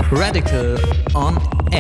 Radical on Air.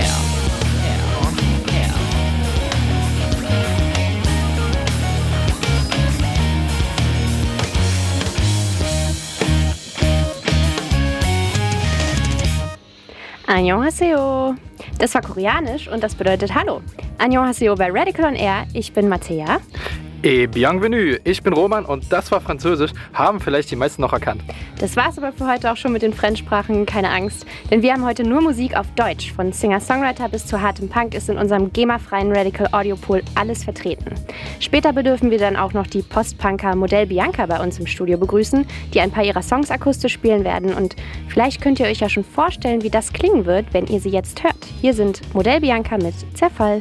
Annyeonghaseyo. Das war koreanisch und das bedeutet Hallo. Annyeonghaseyo bei Radical on Air. Ich bin Mattea. Et bienvenue, ich bin Roman und das war Französisch, haben vielleicht die meisten noch erkannt. Das war's aber für heute auch schon mit den Fremdsprachen, keine Angst. Denn wir haben heute nur Musik auf Deutsch. Von Singer-Songwriter bis zu hartem Punk ist in unserem GEMA-freien Radical Audio Pool alles vertreten. Später bedürfen wir dann auch noch die Postpunker Modell Bianca bei uns im Studio begrüßen, die ein paar ihrer Songs akustisch spielen werden. Und vielleicht könnt ihr euch ja schon vorstellen, wie das klingen wird, wenn ihr sie jetzt hört. Hier sind Modell Bianca mit Zerfall.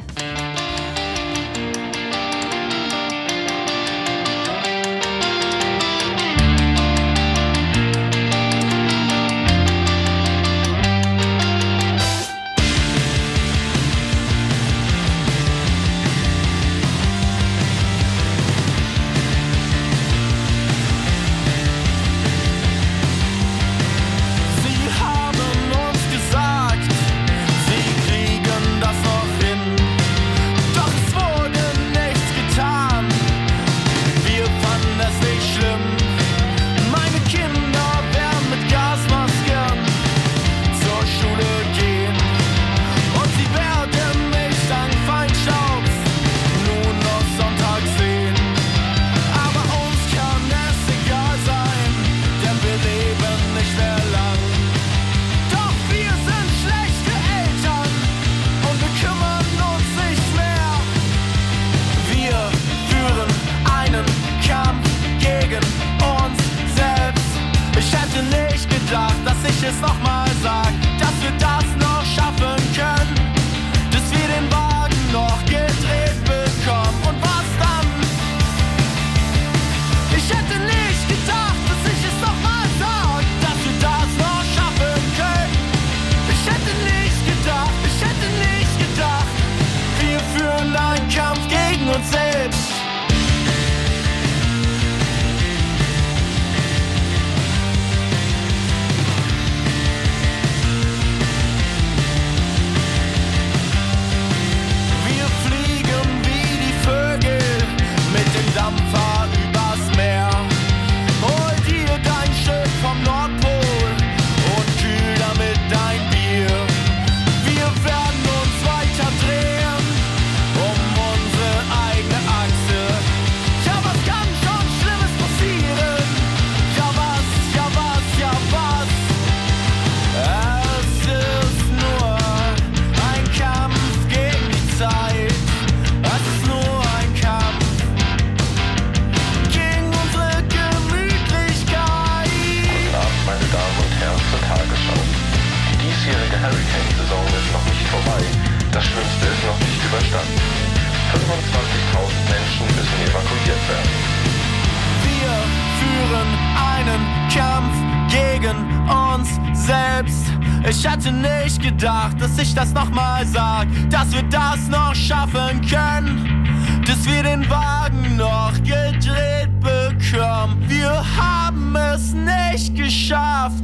Ich hatte nicht gedacht, dass ich das nochmal sag, dass wir das noch schaffen können, dass wir den Wagen noch gedreht bekommen. Wir haben es nicht geschafft.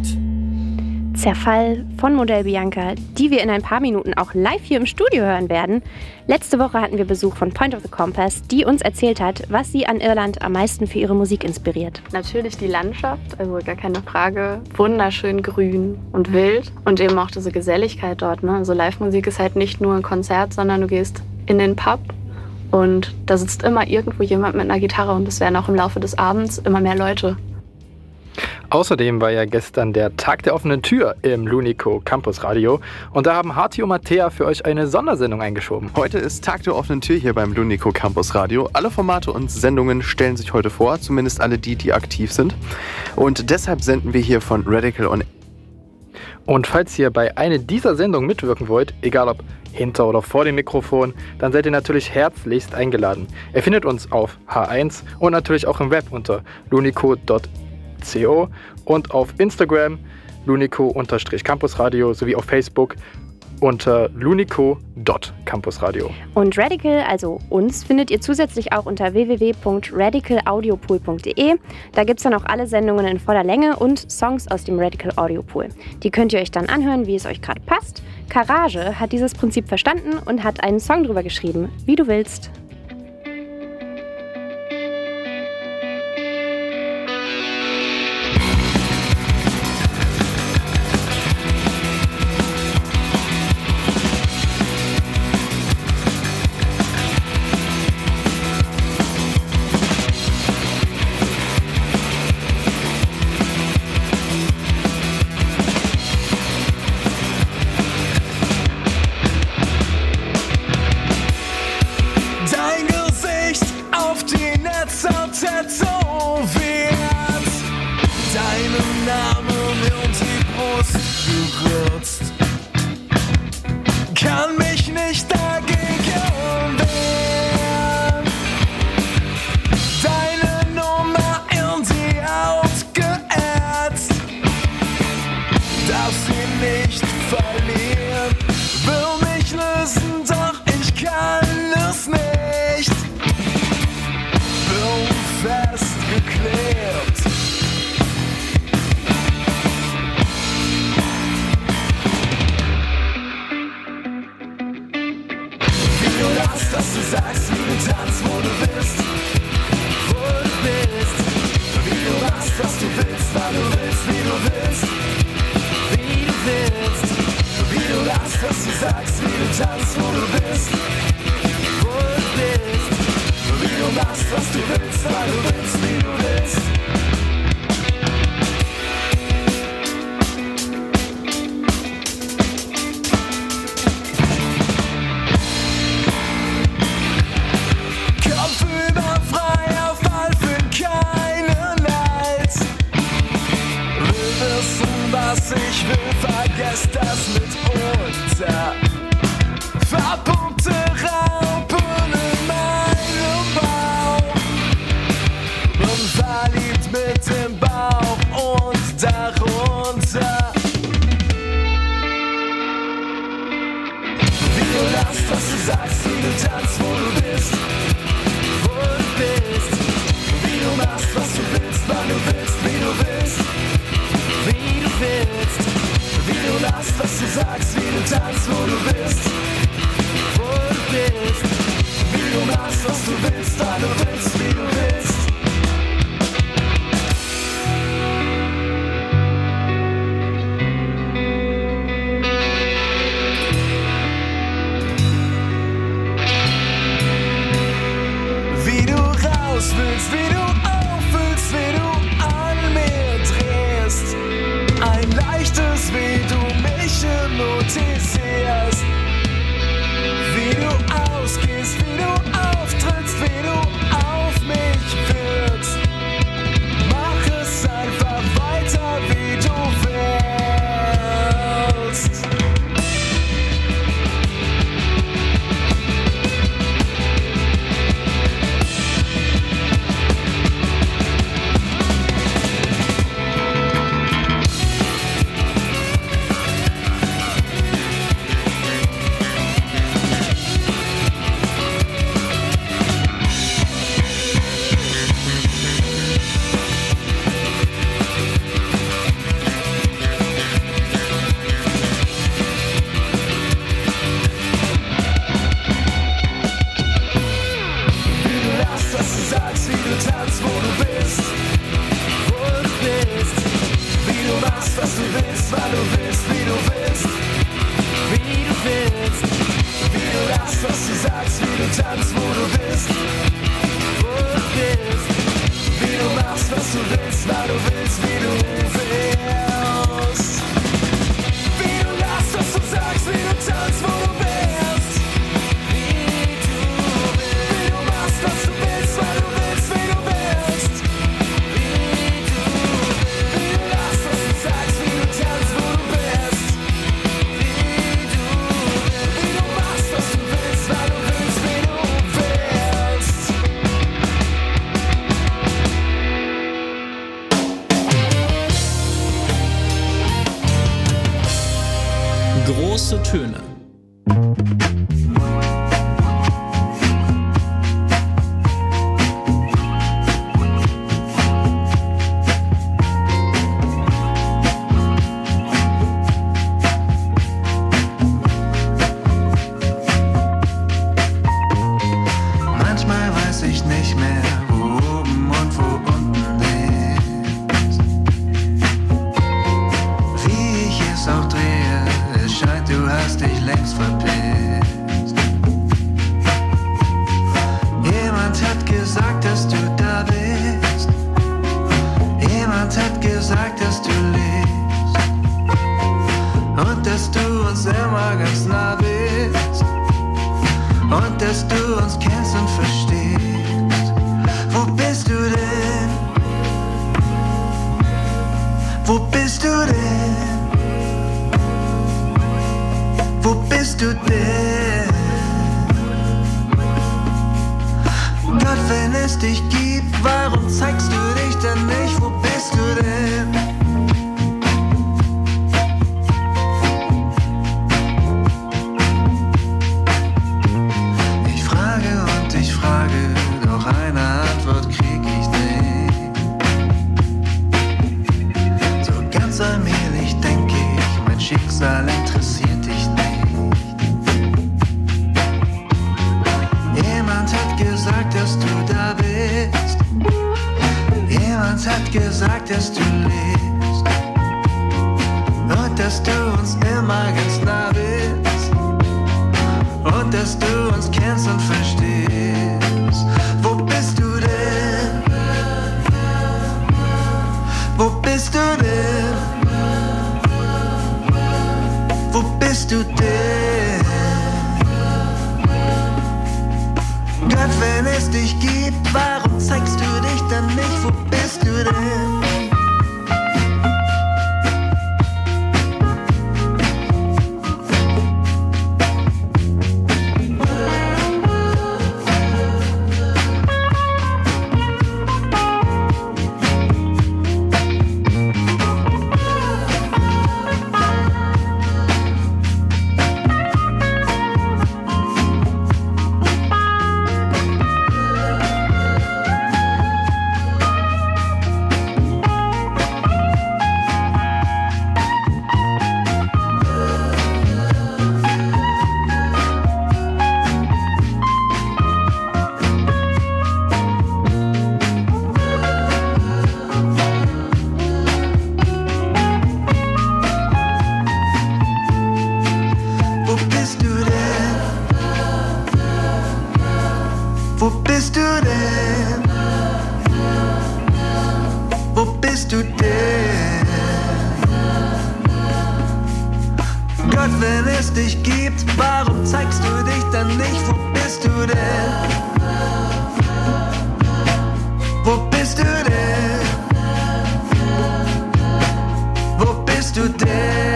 Zerfall von Modell Bianca, die wir in ein paar Minuten auch live hier im Studio hören werden. Letzte Woche hatten wir Besuch von Point of the Compass, die uns erzählt hat, was sie an Irland am meisten für ihre Musik inspiriert. Natürlich die Landschaft, also gar keine Frage. Wunderschön grün und wild und eben auch diese Geselligkeit dort. Ne? Also Live-Musik ist halt nicht nur ein Konzert, sondern du gehst in den Pub und da sitzt immer irgendwo jemand mit einer Gitarre und es werden auch im Laufe des Abends immer mehr Leute. Außerdem war ja gestern der Tag der offenen Tür im Lunico Campus Radio und da haben Harti und Mattea für euch eine Sondersendung eingeschoben. Heute ist Tag der offenen Tür hier beim Lunico Campus Radio. Alle Formate und Sendungen stellen sich heute vor, zumindest alle die aktiv sind. Und deshalb senden wir hier von Radical on Air. Und falls ihr bei einer dieser Sendungen mitwirken wollt, egal ob hinter oder vor dem Mikrofon, dann seid ihr natürlich herzlichst eingeladen. Ihr findet uns auf H1 und natürlich auch im Web unter lunico.co und auf Instagram lunico-campusradio sowie auf Facebook unter lunico.campusradio. Und Radical, also uns, findet ihr zusätzlich auch unter www.radicalaudiopool.de. Da gibt es dann auch alle Sendungen in voller Länge und Songs aus dem Radical Audio Pool. Die könnt ihr euch dann anhören, wie es euch gerade passt. Karage hat dieses Prinzip verstanden und hat einen Song drüber geschrieben, Wie du willst. Große Töne. bist du denn? Wo bist du denn? Gott, wenn es dich gibt, warum zeigst du dich dann nicht? Wo bist du denn? Ich frage und ich frage, doch eine Antwort krieg ich nicht. So ganz allmählich denk ich, mein Schicksal interessiert dich nicht. Jemand hat gesagt, dass du da bist. Jemand hat gesagt, dass du lebst. Und dass du uns immer ganz nah bist. Und dass du uns kennst und verstehst. Wo bist du denn? Wo bist du denn? Wo bist du denn? Gott, wenn es dich gibt, warum zeigst du dich dann nicht? Wo bist du denn? Wo bist du denn? Wo bist du denn? Gott, wenn es dich gibt, warum zeigst du dich dann nicht? Wo bist du denn? Wo bist du denn? Wo bist du denn?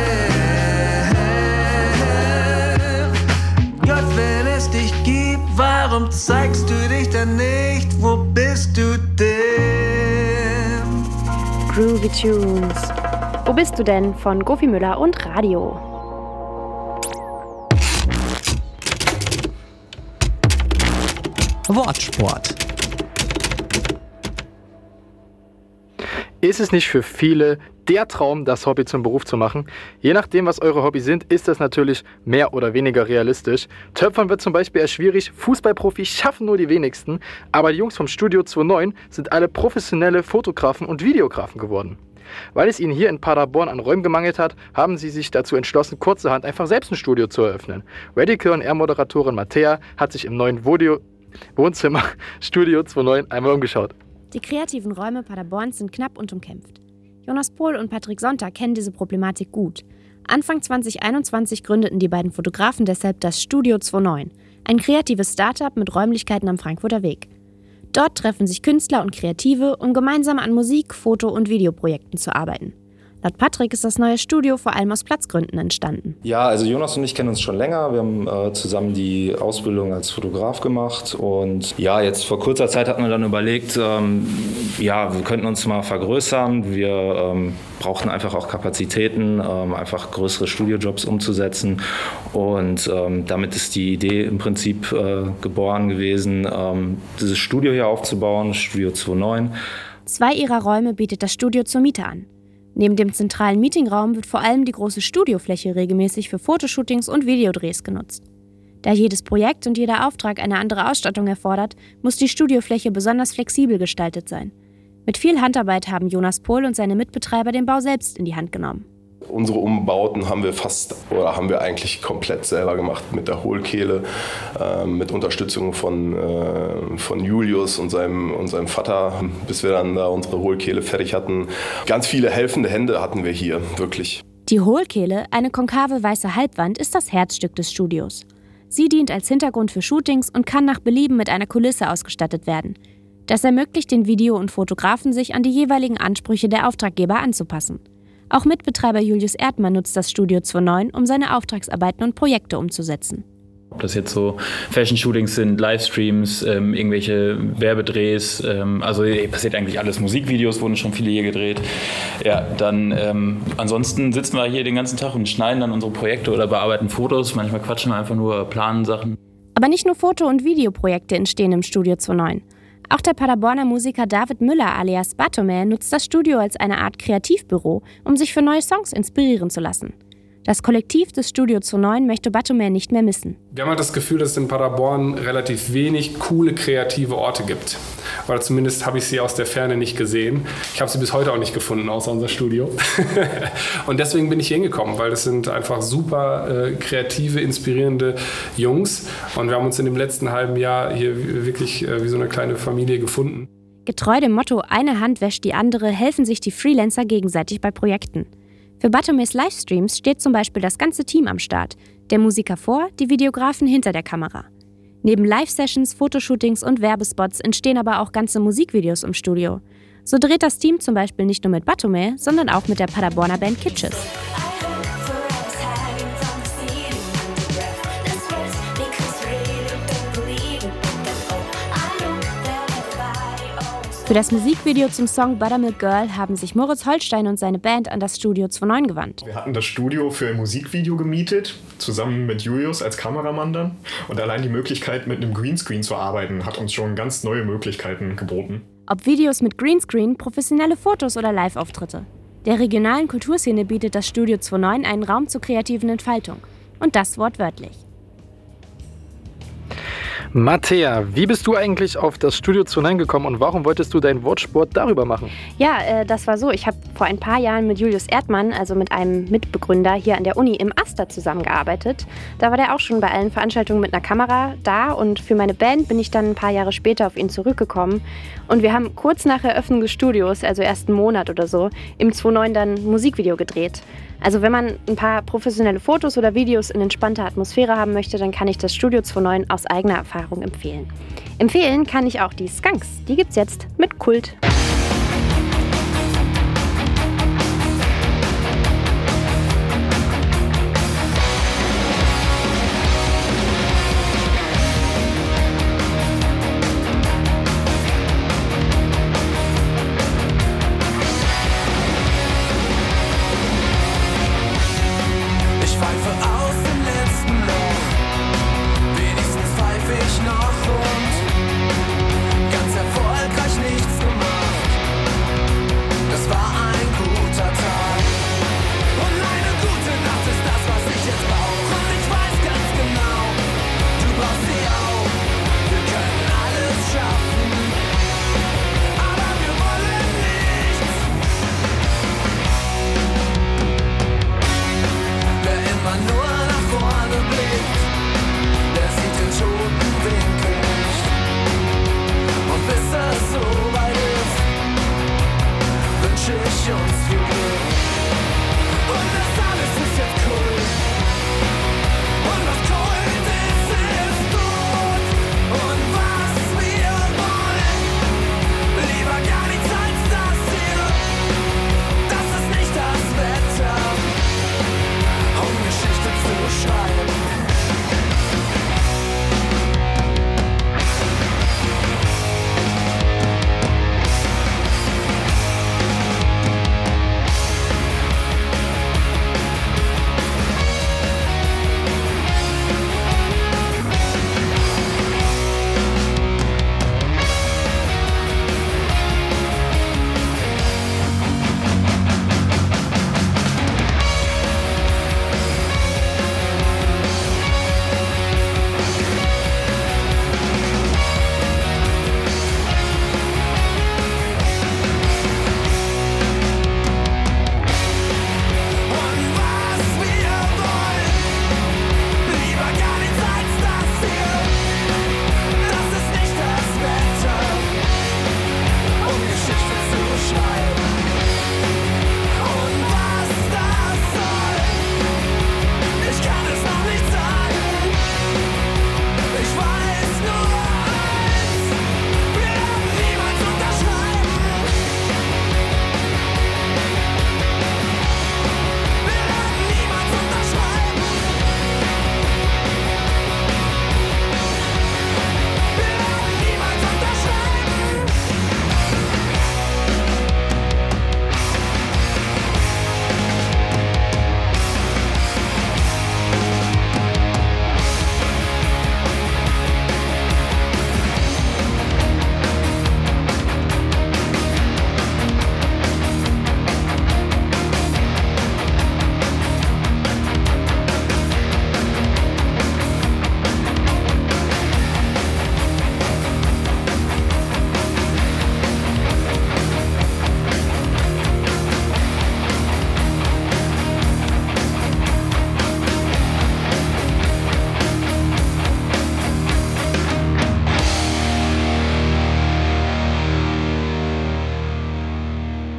Gott, wenn es dich gibt, warum zeigst du dich dann nicht? Wo bist du denn? Groovy Tunes. Wo bist du denn? Von Gofi Müller und Radio. Wortsport. Ist es nicht für viele der Traum, das Hobby zum Beruf zu machen? Je nachdem, was eure Hobbys sind, ist das natürlich mehr oder weniger realistisch. Töpfern wird zum Beispiel eher schwierig, Fußballprofis schaffen nur die wenigsten, aber die Jungs vom Studio 29 sind alle professionelle Fotografen und Videografen geworden. Weil es ihnen hier in Paderborn an Räumen gemangelt hat, haben sie sich dazu entschlossen, kurzerhand einfach selbst ein Studio zu eröffnen. Radical und Air-Moderatorin Mattea hat sich im neuen Wohnzimmer Studio 29 einmal umgeschaut. Die kreativen Räume Paderborns sind knapp und umkämpft. Jonas Pohl und Patrick Sonntag kennen diese Problematik gut. Anfang 2021 gründeten die beiden Fotografen deshalb das Studio 29, ein kreatives Startup mit Räumlichkeiten am Frankfurter Weg. Dort treffen sich Künstler und Kreative, um gemeinsam an Musik-, Foto- und Videoprojekten zu arbeiten. Laut Patrick ist das neue Studio vor allem aus Platzgründen entstanden. Ja, also Jonas und ich kennen uns schon länger. Wir haben zusammen die Ausbildung als Fotograf gemacht. Und ja, jetzt vor kurzer Zeit hatten wir dann überlegt, wir könnten uns mal vergrößern. Wir brauchten einfach auch Kapazitäten, einfach größere Studiojobs umzusetzen. Und damit ist die Idee im Prinzip geboren gewesen, dieses Studio hier aufzubauen, Studio 29. 2 ihrer Räume bietet das Studio zur Miete an. Neben dem zentralen Meetingraum wird vor allem die große Studiofläche regelmäßig für Fotoshootings und Videodrehs genutzt. Da jedes Projekt und jeder Auftrag eine andere Ausstattung erfordert, muss die Studiofläche besonders flexibel gestaltet sein. Mit viel Handarbeit haben Jonas Pohl und seine Mitbetreiber den Bau selbst in die Hand genommen. Unsere Umbauten haben wir eigentlich komplett selber gemacht mit der Hohlkehle, mit Unterstützung von Julius und seinem Vater, bis wir dann da unsere Hohlkehle fertig hatten. Ganz viele helfende Hände hatten wir hier, wirklich. Die Hohlkehle, eine konkave weiße Halbwand, ist das Herzstück des Studios. Sie dient als Hintergrund für Shootings und kann nach Belieben mit einer Kulisse ausgestattet werden. Das ermöglicht den Video- und Fotografen, sich an die jeweiligen Ansprüche der Auftraggeber anzupassen. Auch Mitbetreiber Julius Erdmann nutzt das Studio 29, um seine Auftragsarbeiten und Projekte umzusetzen. Ob das jetzt so Fashion-Shootings sind, Livestreams, irgendwelche Werbedrehs, also passiert eigentlich alles. Musikvideos wurden schon viele hier gedreht. Ja, dann ansonsten sitzen wir hier den ganzen Tag und schneiden dann unsere Projekte oder bearbeiten Fotos. Manchmal quatschen wir einfach nur, planen Sachen. Aber nicht nur Foto- und Videoprojekte entstehen im Studio 29. Auch der Paderborner Musiker David Müller alias Batome nutzt das Studio als eine Art Kreativbüro, um sich für neue Songs inspirieren zu lassen. Das Kollektiv des Studio 29 möchte Batome nicht mehr missen. Wir haben halt das Gefühl, dass es in Paderborn relativ wenig coole, kreative Orte gibt. Oder zumindest habe ich sie aus der Ferne nicht gesehen. Ich habe sie bis heute auch nicht gefunden, außer unser Studio. Und deswegen bin ich hier hingekommen, weil das sind einfach super kreative, inspirierende Jungs. Und wir haben uns in dem letzten halben Jahr hier wirklich wie so eine kleine Familie gefunden. Getreu dem Motto, eine Hand wäscht die andere, helfen sich die Freelancer gegenseitig bei Projekten. Für Batomes Livestreams steht zum Beispiel das ganze Team am Start. Der Musiker vor, die Videografen hinter der Kamera. Neben Live-Sessions, Fotoshootings und Werbespots entstehen aber auch ganze Musikvideos im Studio. So dreht das Team zum Beispiel nicht nur mit Batome, sondern auch mit der Paderborner Band Kitschis. Für das Musikvideo zum Song Buttermilk Girl haben sich Moritz Holstein und seine Band an das Studio 29 gewandt. Wir hatten das Studio für ein Musikvideo gemietet, zusammen mit Julius als Kameramann dann. Und allein die Möglichkeit, mit einem Greenscreen zu arbeiten, hat uns schon ganz neue Möglichkeiten geboten. Ob Videos mit Greenscreen, professionelle Fotos oder Live-Auftritte. Der regionalen Kulturszene bietet das Studio 29 einen Raum zur kreativen Entfaltung. Und das wortwörtlich. Mattea, wie bist du eigentlich auf das Studio 29 gekommen und warum wolltest du deinen Wortsport darüber machen? Ja, das war so. Ich habe vor ein paar Jahren mit Julius Erdmann, also mit einem Mitbegründer hier an der Uni im Aster zusammengearbeitet. Da war der auch schon bei allen Veranstaltungen mit einer Kamera da und für meine Band bin ich dann ein paar Jahre später auf ihn zurückgekommen. Und wir haben kurz nach Eröffnung des Studios, also erst einen Monat oder so, im 29 dann ein Musikvideo gedreht. Also wenn man ein paar professionelle Fotos oder Videos in entspannter Atmosphäre haben möchte, dann kann ich das Studio 29 aus eigener Erfahrung empfehlen. Empfehlen kann ich auch die Skunks. Die gibt's jetzt mit Kult. Ganz erfolgreich nichts gemacht.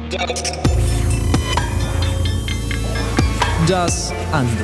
Das andere.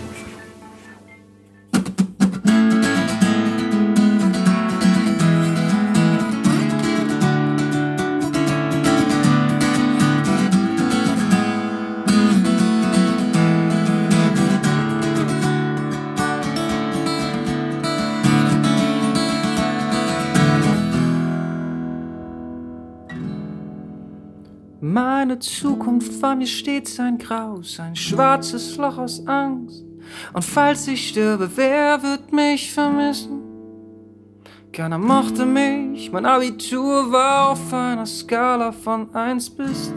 Meine Zukunft war mir stets ein Graus, ein schwarzes Loch aus Angst. Und falls ich sterbe, wer wird mich vermissen? Keiner mochte mich, mein Abitur war auf einer Skala von 1 bis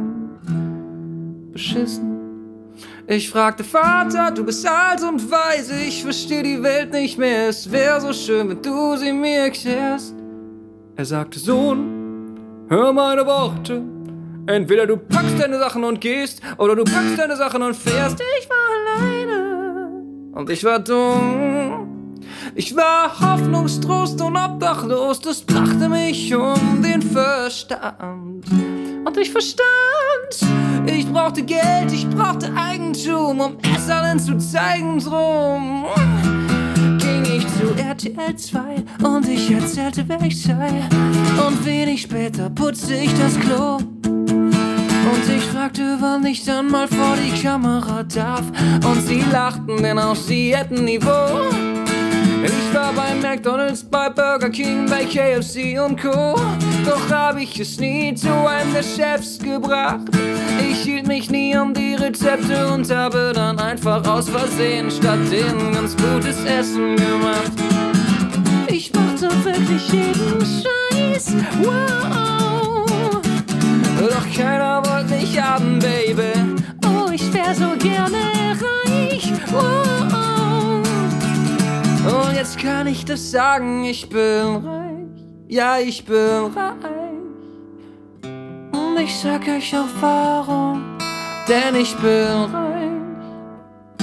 10 beschissen. Ich fragte Vater, du bist alt und weise, ich versteh die Welt nicht mehr, es wär so schön, wenn du sie mir erklärst. Er sagte, Sohn, hör meine Worte. Entweder du packst deine Sachen und gehst, oder du packst deine Sachen und fährst. Ich war alleine und ich war dumm. Ich war hoffnungstrost und obdachlos, das brachte mich um den Verstand. Und ich verstand, ich brauchte Geld, ich brauchte Eigentum, um es allen zu zeigen, drum ging ich zu RTL 2 und ich erzählte, wer ich sei. Und wenig später putzte ich das Klo. Und ich fragte, wann ich dann mal vor die Kamera darf. Und sie lachten, denn auch sie hätten Niveau. Ich war bei McDonald's, bei Burger King, bei KFC und Co. Doch hab ich es nie zu einem der Chefs gebracht. Ich hielt mich nie an die Rezepte und habe dann einfach aus Versehen statt denen ganz gutes Essen gemacht. Ich machte wirklich jeden Scheiß, wow. Doch keiner wollte mich haben, Baby. Oh, ich wär so gerne reich, wow. Und jetzt kann ich das sagen, ich bin reich. Ja, ich bin reich. Und ich sag euch auch warum, denn ich bin reich.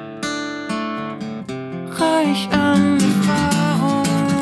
Reich an Erfahrung.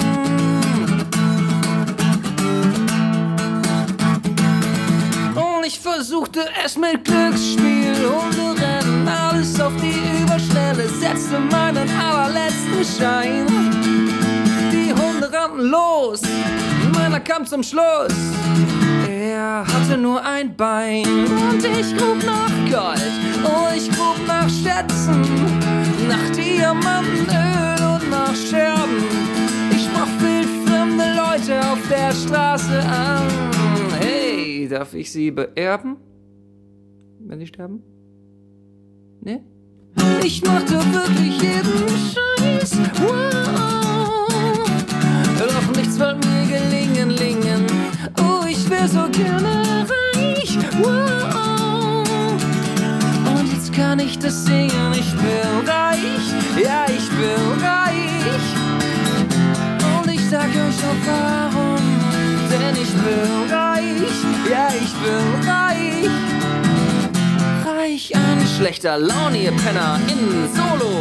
Und ich versuchte es mit Glücksspiel, Hunderennen, alles auf die Überschnelle, setzte meinen allerletzten Schein. Die Hunde rannten los, meiner kam zum Schluss. Er hatte nur ein Bein und ich grub nach Gold, oh ich grub nach Schätzen, nach Diamanten, Öl und nach Scherben. Ich sprach wildfremde Leute auf der Straße an. Hey, darf ich sie beerben, wenn sie sterben? Ne? Ich machte wirklich jeden Scheiß, wow. Doch nichts wollte mir gelingen. Oh, ich wär so gerne reich, wow. Und jetzt kann ich das singen, ich bin reich, ja, ich bin reich. Und ich sag euch auch warum, denn ich bin reich, ja, ich bin reich. Reich an schlechter Laune, ihr Penner, in Solo.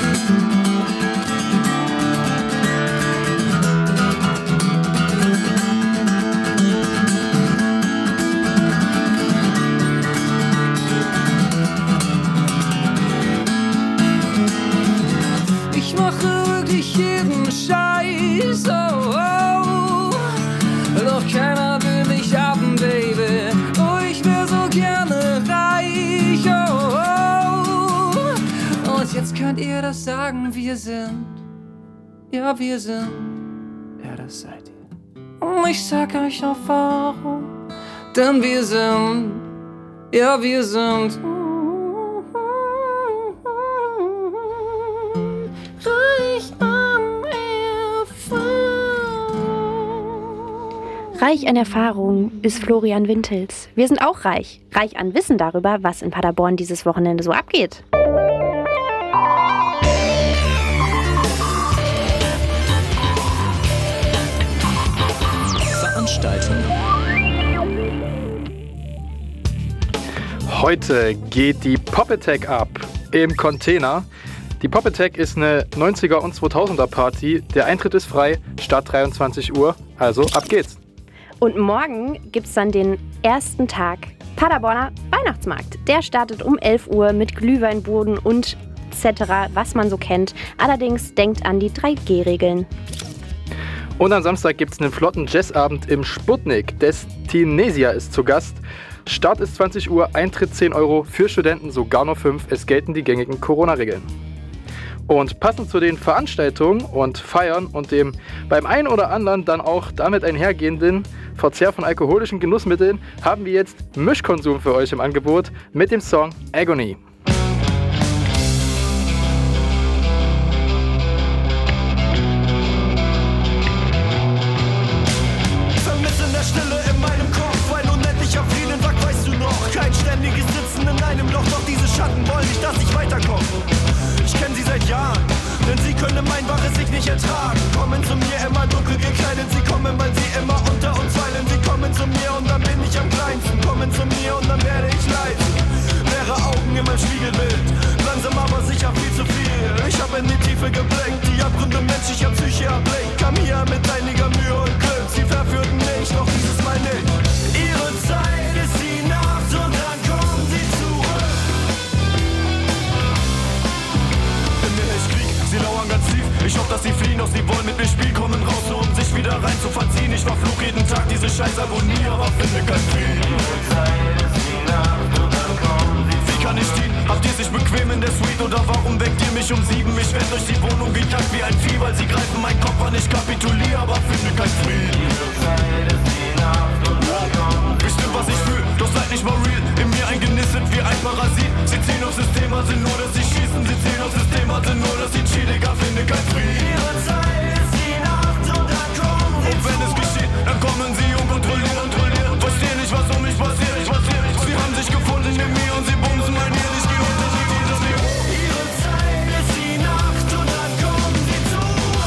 Ich mache wirklich jeden Scheiß, oh, oh. Doch keiner will mich haben, Baby. Oh, ich wär so gerne reich, oh, oh. Und jetzt könnt ihr das sagen, wir sind, ja, wir sind, ja, das seid ihr. Und ich sag euch auch warum, denn wir sind, ja, wir sind reich an Erfahrung. Reich an Erfahrung ist Florian Wintels. Wir sind auch reich. Reich an Wissen darüber, was in Paderborn dieses Wochenende so abgeht. Veranstaltungen. Heute geht die Pop Attack ab im Container. Die Pop Attack ist eine 90er und 2000er Party. Der Eintritt ist frei, Start 23 Uhr, also ab geht's. Und morgen gibt es dann den ersten Tag Paderborner Weihnachtsmarkt. Der startet um 11 Uhr mit Glühweinboden und etc., was man so kennt. Allerdings denkt an die 3G-Regeln. Und am Samstag gibt es einen flotten Jazzabend im Sputnik. Destinesia ist zu Gast. Start ist 20 Uhr, Eintritt 10 Euro, für Studenten sogar nur 5. Es gelten die gängigen Corona-Regeln. Und passend zu den Veranstaltungen und Feiern und dem beim einen oder anderen dann auch damit einhergehenden Verzehr von alkoholischen Genussmitteln haben wir jetzt Mischkonsum für euch im Angebot mit dem Song Agony. Vermiss in der Stille in meinem Kopf, ein unendlicher Frieden sagt, weißt du noch, kein ständiges Sitzen in einem Loch, doch diese Schatten wollen nicht, dass ich weiterkomme. Ich kenn sie seit Jahren, denn sie können mein wahres Ich nicht ertragen. Kommen zu mir immer dunkel gekleidet, sie kommen, weil sie immer unter uns weilen. Sie kommen zu mir und dann bin ich am kleinsten. Kommen zu mir und dann werde ich leise. Leere Augen in meinem Spiegelbild, langsam aber sicher viel zu viel. Ich hab in die Tiefe geblickt, die Abgründe menschlicher Psyche erblickt. Kam hier mit einiger Mühe und Glück, sie verführten mich, doch dieses Mal nicht. Ihre Zeit ist die Nacht und dann kommen sie zurück. Sie lauern ganz tief, ich hoffe, dass sie fliehen, doch sie wollen mit mir spielen, kommen raus, nur um sich wieder rein zu verziehen. Ich verfluch jeden Tag diese scheiß Agonie, aber finde kein Frieden. Wie kann ich dienen? Habt ihr sich bequem in der Suite oder warum weckt ihr mich um 7? Ich werd durch die Wohnung gejagt wie ein Vieh, weil sie greifen meinen Kopf an, ich kapituliere, aber finde kein Frieden. Bestimmt was ich fühl, doch seid nicht mal real. In mir eingenistet wie ein Parasit. Sie ziehen aufs System, also nur, dass sie schießen. Sie ziehen aufs System, also nur, dass sie chilliger, finde kein Frieden. Ihre Zeit ist die Nacht und dann kommen sie. Und wenn es geschieht, dann kommen sie unkontrolliert. Verstehen nicht, was um mich passiert. Sie haben sich gefunden in mir und sie bumsen mein Hirn. Ich geh unter dieses Niveau. Ihre Zeit ist die Nacht und dann kommen sie zurück.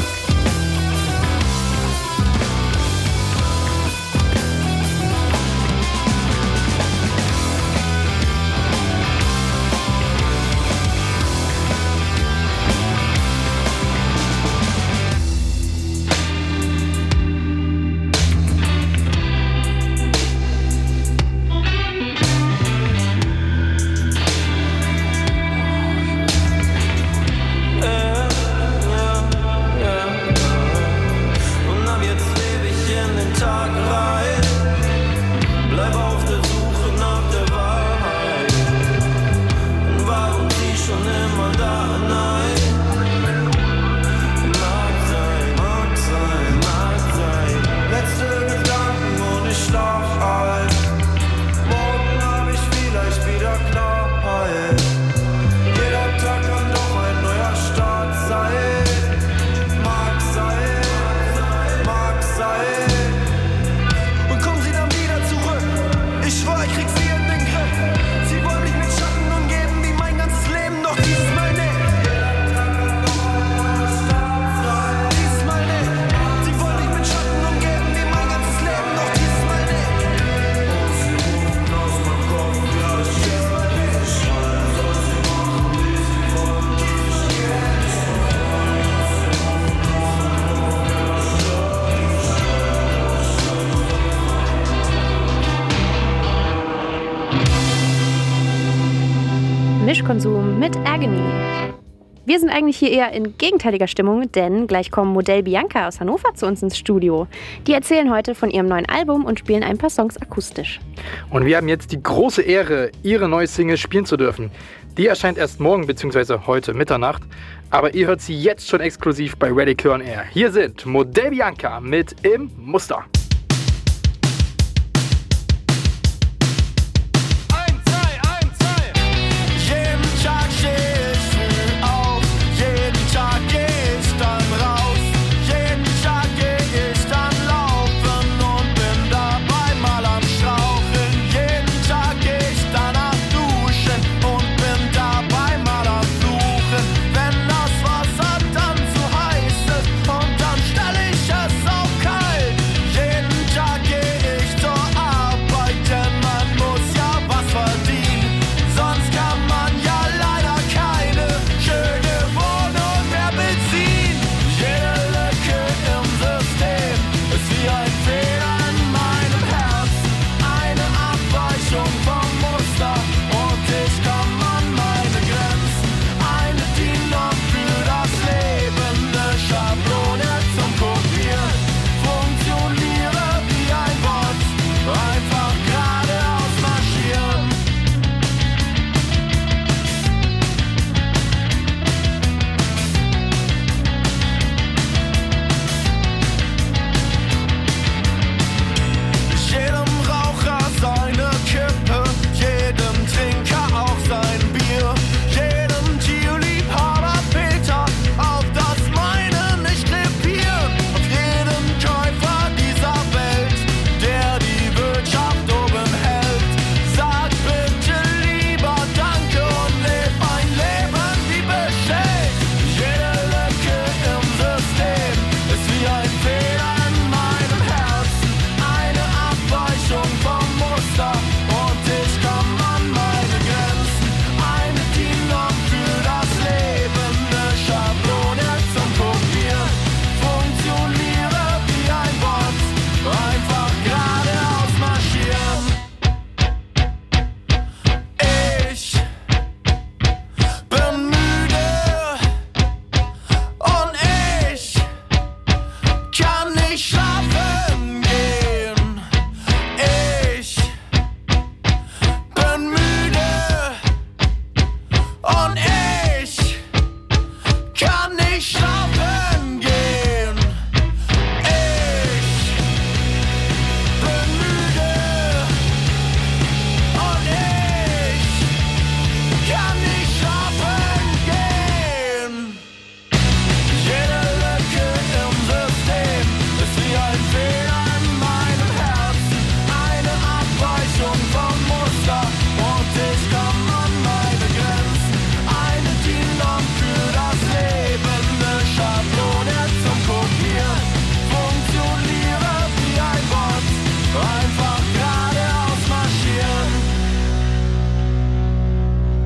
Mischkonsum mit Agony. Wir sind eigentlich hier eher in gegenteiliger Stimmung, denn gleich kommen Modell Bianca aus Hannover zu uns ins Studio. Die erzählen heute von ihrem neuen Album und spielen ein paar Songs akustisch. Und wir haben jetzt die große Ehre, ihre neue Single spielen zu dürfen. Die erscheint erst morgen bzw. heute Mitternacht, aber ihr hört sie jetzt schon exklusiv bei Radical On Air. Hier sind Modell Bianca mit Im Muster. Wenn das Wasser dann zu heiß ist und dann stell ich es auf kalt.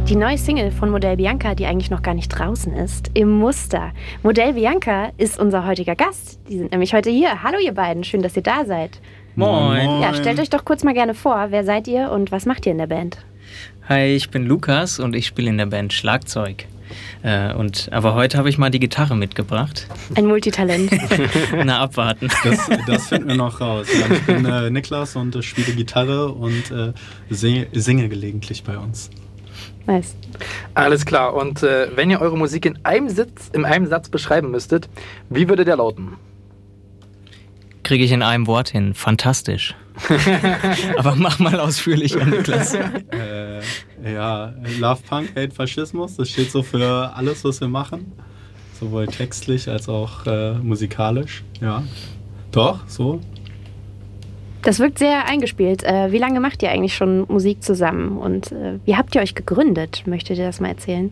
Die neue Single von Modell Bianca, die eigentlich noch gar nicht draußen ist, Im Muster. Modell Bianca ist unser heutiger Gast. Die sind nämlich heute hier. Hallo ihr beiden, schön, dass ihr da seid. Moin. Ja, stellt euch doch kurz mal gerne vor, wer seid ihr und was macht ihr in der Band? Hi, ich bin Lukas und ich spiele in der Band Schlagzeug. Aber heute habe ich mal die Gitarre mitgebracht. Ein Multitalent. Na, abwarten. Das finden wir noch raus. Ja, ich bin Niklas und spiele Gitarre und singe gelegentlich bei uns. Nice. Alles klar. Und wenn ihr eure Musik in einem Satz beschreiben müsstet, wie würde der lauten? Kriege ich in einem Wort hin. Fantastisch. Aber mach mal ausführlicher, Niklas. Love Punk, Hate Faschismus. Das steht so für alles, was wir machen. Sowohl textlich als auch musikalisch. Ja. Doch, so. Das wirkt sehr eingespielt. Wie lange macht ihr eigentlich schon Musik zusammen? Und wie habt ihr euch gegründet? Möchtet ihr das mal erzählen?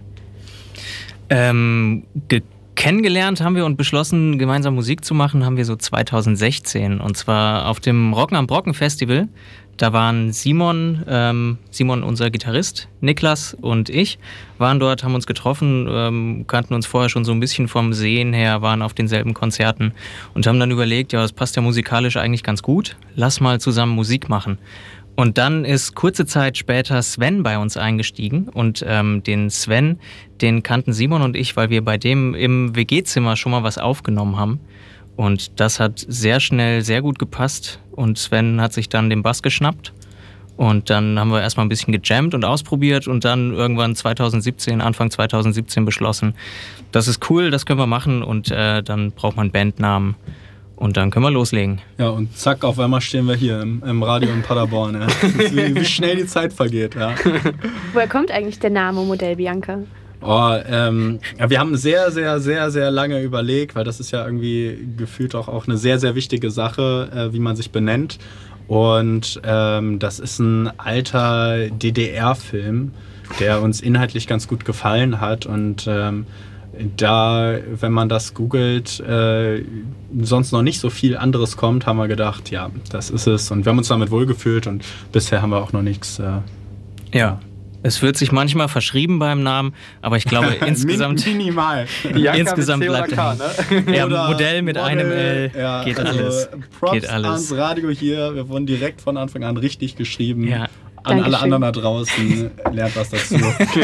Kennengelernt haben wir und beschlossen, gemeinsam Musik zu machen, haben wir so 2016. Und zwar auf dem Rocken am Brocken Festival. Da waren Simon, unser Gitarrist, Niklas und ich, waren dort, haben uns getroffen, kannten uns vorher schon so ein bisschen vom Sehen her, waren auf denselben Konzerten und haben dann überlegt, ja, das passt ja musikalisch eigentlich ganz gut, lass mal zusammen Musik machen. Und dann ist kurze Zeit später Sven bei uns eingestiegen und den Sven, den kannten Simon und ich, weil wir bei dem im WG-Zimmer schon mal was aufgenommen haben. Und das hat sehr schnell sehr gut gepasst und Sven hat sich dann den Bass geschnappt und dann haben wir erstmal ein bisschen gejammt und ausprobiert und dann irgendwann Anfang 2017 beschlossen, das ist cool, das können wir machen und dann braucht man einen Bandnamen. Und dann können wir loslegen. Ja, und zack, auf einmal stehen wir hier im Radio in Paderborn. Ja. Wie schnell die Zeit vergeht. Ja. Woher kommt eigentlich der Name Modell Bianca? Wir haben sehr, sehr, sehr, sehr lange überlegt, weil das ist ja irgendwie gefühlt auch eine sehr, sehr wichtige Sache, wie man sich benennt. Und das ist ein alter DDR-Film, der uns inhaltlich ganz gut gefallen hat. Und da, wenn man das googelt, sonst noch nicht so viel anderes kommt, haben wir gedacht, ja, das ist es. Und wir haben uns damit wohlgefühlt und bisher haben wir auch noch nichts. Ja, es wird sich manchmal verschrieben beim Namen, aber ich glaube insgesamt... Minimal. Insgesamt bleibt K, ne? Ja, Modell mit einem L, ja, geht alles. Props geht alles. ans Radio hier, wir wurden direkt von Anfang an richtig geschrieben. Ja. An Dankeschön. alle anderen da draußen, lernt was dazu.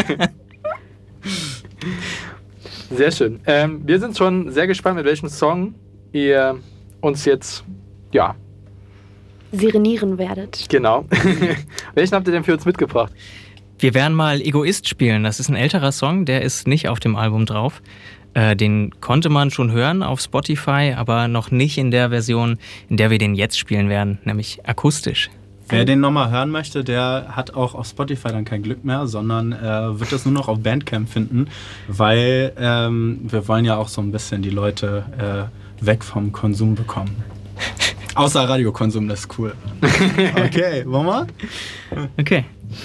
Sehr schön. Wir sind schon sehr gespannt, mit welchem Song ihr uns jetzt, ja... Serenieren werdet. Genau. Welchen habt ihr denn für uns mitgebracht? Wir werden mal Egoist spielen. Das ist ein älterer Song, der ist nicht auf dem Album drauf. Den konnte man schon hören auf Spotify, aber noch nicht in der Version, in der wir den jetzt spielen werden, nämlich akustisch. Wer den nochmal hören möchte, der hat auch auf Spotify dann kein Glück mehr, sondern wird das nur noch auf Bandcamp finden, weil wir wollen ja auch so ein bisschen die Leute weg vom Konsum bekommen. Außer Radiokonsum, das ist cool. Okay, wollen wir? Okay.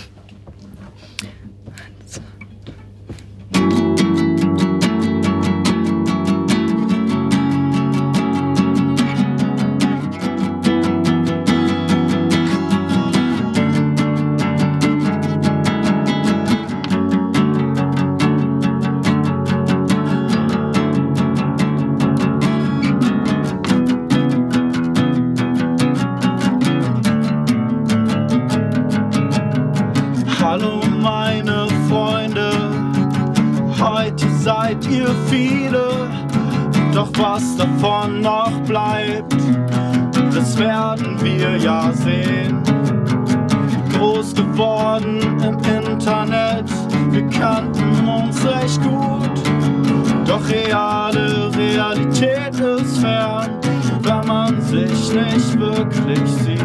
Hallo meine Freunde, heute seid ihr viele, doch was davon noch bleibt, das werden wir ja sehen. Groß geworden im Internet, wir kannten uns recht gut, doch reale Realität ist fern, wenn man sich nicht wirklich sieht.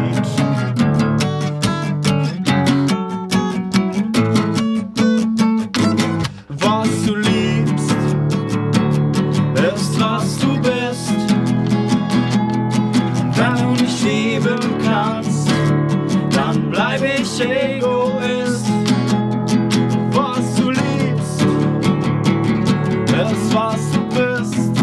Was du liebst, ist was du bist. Wenn du nicht lieben kannst, dann bleib ich Egoist. Was du liebst, ist was du bist.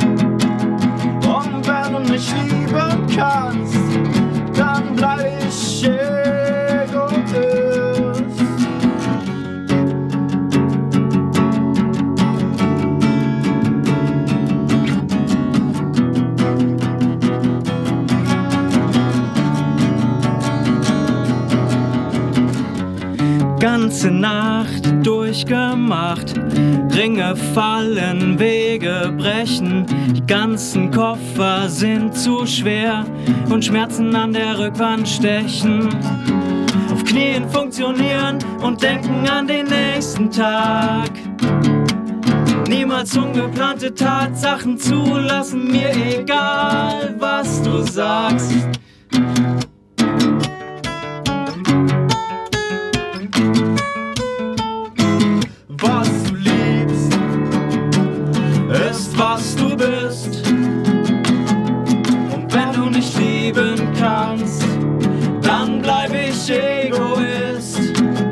Und wenn du nicht lieben kannst, dann bleib ich Egoist. ganze Nacht durchgemacht. Ringe fallen, Wege brechen, die ganzen Koffer sind zu schwer und Schmerzen an der Rückwand stechen. Auf Knien funktionieren und denken an den nächsten Tag. Niemals ungeplante Tatsachen zulassen, mir egal, was du sagst. Was du liebst, ist was du bist. Und wenn du nicht lieben kannst, dann bleib ich Egoist.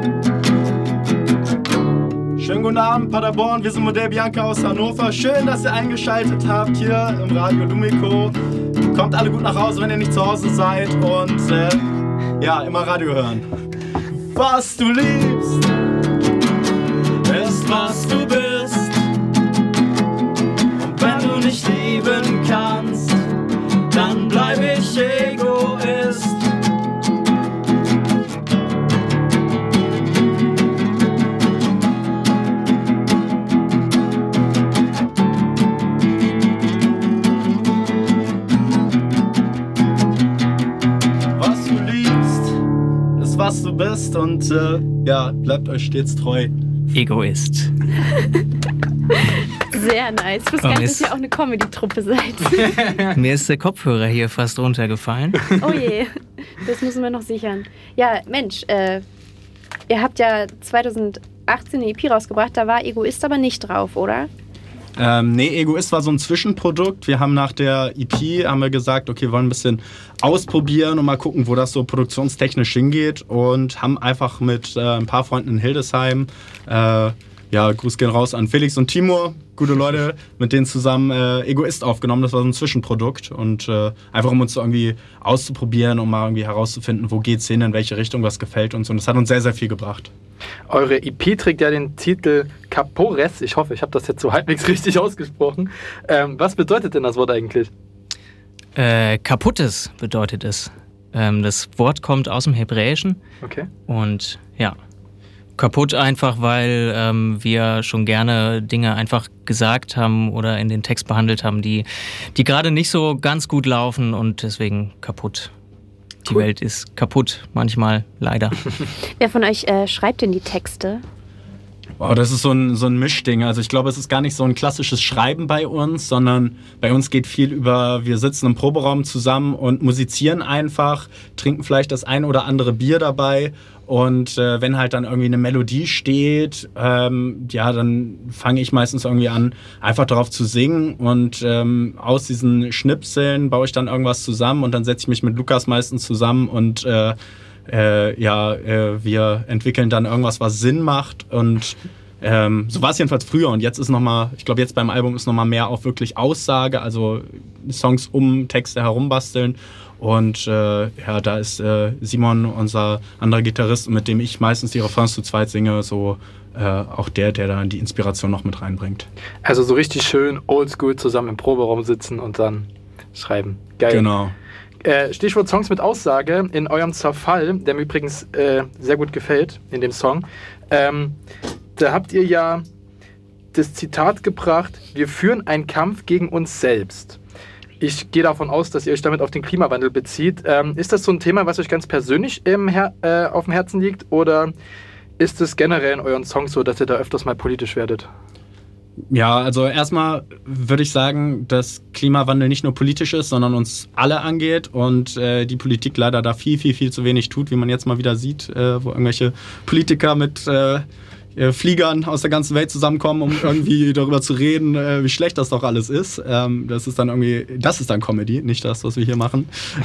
Schönen guten Abend, Paderborn. Wir sind Modell Bianca aus Hannover. Schön, dass ihr eingeschaltet habt hier im Radio Lumiko. Kommt alle gut nach Hause, wenn ihr nicht zu Hause seid. Und ja, immer Radio hören. Was du liebst, ist was du bist. Und wenn du nicht lieben kannst, dann bleib ich Egoist. Was du liebst, ist was du bist. Und ja, bleibt euch stets treu. Egoist. Sehr nice. Ich wusste gar nicht, dass ihr auch eine Comedy-Truppe seid. Mir ist der Kopfhörer hier fast runtergefallen. Oh je, das müssen wir noch sichern. Ja, Mensch, ihr habt ja 2018 eine EP rausgebracht, da war Egoist aber nicht drauf, oder? Nee, Egoist war so ein Zwischenprodukt. Wir haben nach der EP gesagt, okay, wir wollen ein bisschen ausprobieren und mal gucken, wo das so produktionstechnisch hingeht. Und haben einfach mit ein paar Freunden in Hildesheim, ja, Gruß gehen raus an Felix und Timur, gute Leute, mit denen zusammen Egoist aufgenommen. Das war so ein Zwischenprodukt. Und einfach um uns so irgendwie auszuprobieren, um mal irgendwie herauszufinden, wo geht's hin, in welche Richtung, was gefällt uns. Und das hat uns sehr, sehr viel gebracht. Eure EP trägt ja den Titel Capores. Ich hoffe, ich habe das jetzt so halbwegs richtig ausgesprochen. Was bedeutet denn das Wort eigentlich? Kaputtes bedeutet es. Das Wort kommt aus dem Hebräischen. Okay. Und ja, kaputt einfach, weil wir schon gerne Dinge einfach gesagt haben oder in den Text behandelt haben, die gerade nicht so ganz gut laufen und deswegen kaputt. Die Welt ist kaputt, manchmal, leider. Wer von euch schreibt denn die Texte? Wow, das ist so ein Mischding. Also ich glaube, es ist gar nicht so ein klassisches Schreiben bei uns, sondern bei uns geht viel über, wir sitzen im Proberaum zusammen und musizieren einfach, trinken vielleicht das ein oder andere Bier dabei. Und wenn halt dann irgendwie eine Melodie steht, ja, dann fange ich meistens irgendwie an, einfach darauf zu singen. Und aus diesen Schnipseln baue ich dann irgendwas zusammen und dann setze ich mich mit Lukas meistens zusammen und wir entwickeln dann irgendwas, was Sinn macht. Und so war es jedenfalls früher. Und jetzt ist nochmal, ich glaube, jetzt beim Album ist nochmal mehr auf wirklich Aussage, also Songs um Texte herumbasteln. Und ja, da ist Simon, unser anderer Gitarrist, mit dem ich meistens die Refrains zu zweit singe, so auch der dann die Inspiration noch mit reinbringt. Also so richtig schön oldschool zusammen im Proberaum sitzen und dann schreiben. Geil. Genau. Stichwort Songs mit Aussage. In eurem Zerfall, der mir übrigens sehr gut gefällt, in dem Song, da habt ihr ja das Zitat gebracht, wir führen einen Kampf gegen uns selbst. Ich gehe davon aus, dass ihr euch damit auf den Klimawandel bezieht. Ist das so ein Thema, was euch ganz persönlich auf dem Herzen liegt? Oder ist es generell in euren Songs so, dass ihr da öfters mal politisch werdet? Ja, also erstmal würde ich sagen, dass Klimawandel nicht nur politisch ist, sondern uns alle angeht und die Politik leider da viel, viel, viel zu wenig tut, wie man jetzt mal wieder sieht, wo irgendwelche Politiker mit Fliegern aus der ganzen Welt zusammenkommen, um irgendwie darüber zu reden, wie schlecht das doch alles ist. Das ist dann Comedy, nicht das, was wir hier machen.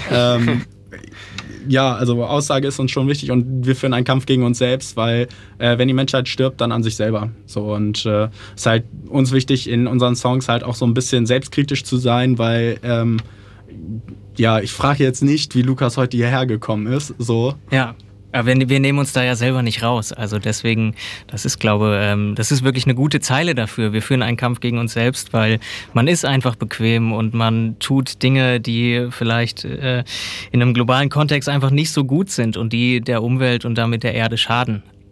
Ja, also Aussage ist uns schon wichtig und wir führen einen Kampf gegen uns selbst, weil wenn die Menschheit stirbt, dann an sich selber. So, und es ist halt uns wichtig, in unseren Songs halt auch so ein bisschen selbstkritisch zu sein, weil ja, ich frage jetzt nicht, wie Lukas heute hierher gekommen ist. So. Ja. Aber wir nehmen uns da ja selber nicht raus. Also deswegen, das ist, glaube das ist wirklich eine gute Zeile dafür. Wir führen einen Kampf gegen uns selbst, weil man ist einfach bequem und man tut Dinge, die vielleicht in einem globalen Kontext einfach nicht so gut sind und die der Umwelt und damit der Erde schaden.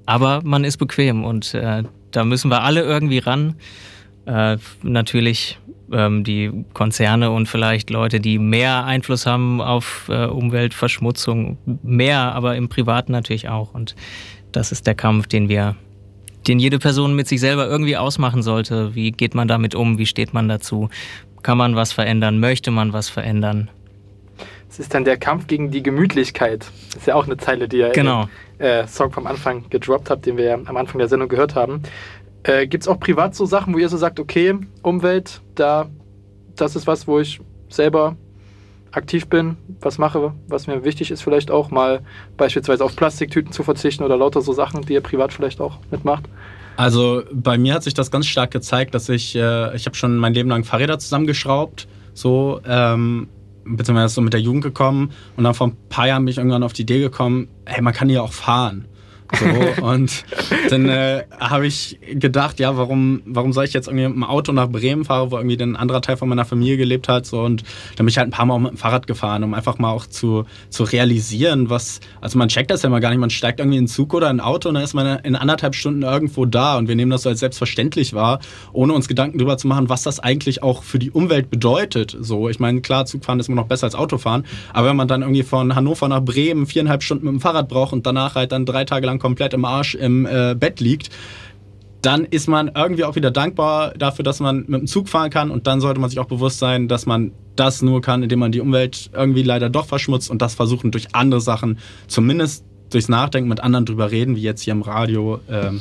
aber man ist bequem und da müssen wir alle irgendwie ran. Natürlich die Konzerne und vielleicht Leute, die mehr Einfluss haben auf Umweltverschmutzung, mehr, aber im Privaten natürlich auch. Und das ist der Kampf, den jede Person mit sich selber irgendwie ausmachen sollte. Wie geht man damit um? Wie steht man dazu? Kann man was verändern? Möchte man was verändern? Es ist dann der Kampf gegen die Gemütlichkeit. Das ist ja auch eine Zeile, die ihr genau. im Song vom Anfang gedroppt habt, den wir ja am Anfang der Sendung gehört haben. Gibt es auch privat so Sachen, wo ihr so sagt, okay, Umwelt, das ist was, wo ich selber aktiv bin, was mache, was mir wichtig ist, vielleicht auch mal beispielsweise auf Plastiktüten zu verzichten oder lauter so Sachen, die ihr privat vielleicht auch mitmacht? Also bei mir hat sich das ganz stark gezeigt, dass ich habe schon mein Leben lang Fahrräder zusammengeschraubt, so, beziehungsweise so mit der Jugend gekommen und dann vor ein paar Jahren bin ich irgendwann auf die Idee gekommen, hey, man kann hier auch fahren. So, und dann habe ich gedacht, ja, warum soll ich jetzt irgendwie mit dem Auto nach Bremen fahren, wo irgendwie ein anderer Teil von meiner Familie gelebt hat, so, und dann bin ich halt ein paar Mal mit dem Fahrrad gefahren, um einfach mal auch zu realisieren, also man checkt das ja mal gar nicht, man steigt irgendwie in einen Zug oder in ein Auto und dann ist man in 1,5 Stunden irgendwo da und wir nehmen das so als selbstverständlich wahr, ohne uns Gedanken darüber zu machen, was das eigentlich auch für die Umwelt bedeutet. So, ich meine, klar, Zugfahren ist immer noch besser als Autofahren, aber wenn man dann irgendwie von Hannover nach Bremen 4,5 Stunden mit dem Fahrrad braucht und danach halt dann 3 Tage lang komplett im Arsch im Bett liegt, dann ist man irgendwie auch wieder dankbar dafür, dass man mit dem Zug fahren kann und dann sollte man sich auch bewusst sein, dass man das nur kann, indem man die Umwelt irgendwie leider doch verschmutzt und das versuchen durch andere Sachen, zumindest durchs Nachdenken mit anderen drüber reden, wie jetzt hier im Radio,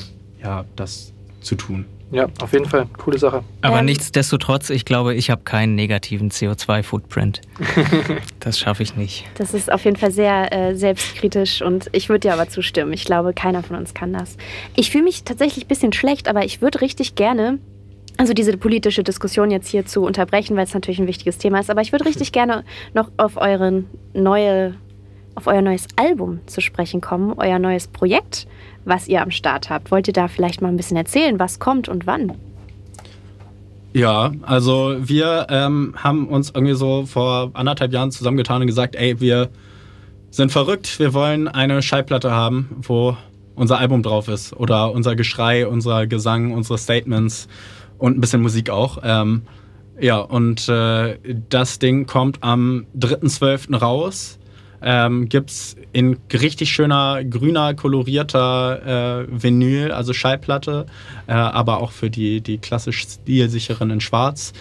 das zu tun. Ja, auf jeden Fall. Coole Sache. Aber nichtsdestotrotz, ich glaube, ich habe keinen negativen CO2-Footprint. Das schaffe ich nicht. Das ist auf jeden Fall sehr selbstkritisch und ich würde dir aber zustimmen. Ich glaube, keiner von uns kann das. Ich fühle mich tatsächlich ein bisschen schlecht, aber ich würde richtig gerne, also diese politische Diskussion jetzt hier zu unterbrechen, weil es natürlich ein wichtiges Thema ist, aber ich würde richtig gerne noch auf euer neues Album zu sprechen kommen, euer neues Projekt, was ihr am Start habt. Wollt ihr da vielleicht mal ein bisschen erzählen, was kommt und wann? Ja, also wir haben uns irgendwie so vor 1,5 Jahren zusammengetan und gesagt, ey, wir sind verrückt, wir wollen eine Schallplatte haben, wo unser Album drauf ist oder unser Geschrei, unser Gesang, unsere Statements und ein bisschen Musik auch. Das Ding kommt am 3.12. raus. Gibt's in richtig schöner, grüner, kolorierter Vinyl, also Schallplatte, aber auch für die klassisch stilsicheren in schwarz.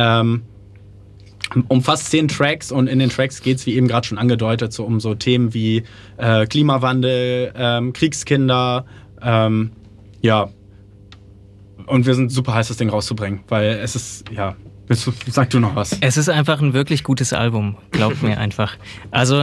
Umfasst 10 Tracks und in den Tracks geht es, wie eben gerade schon angedeutet, so um so Themen wie Klimawandel, Kriegskinder, und wir sind super heiß, das Ding rauszubringen, weil es ist, sag du noch was. Es ist einfach ein wirklich gutes Album, glaubt mir einfach. Also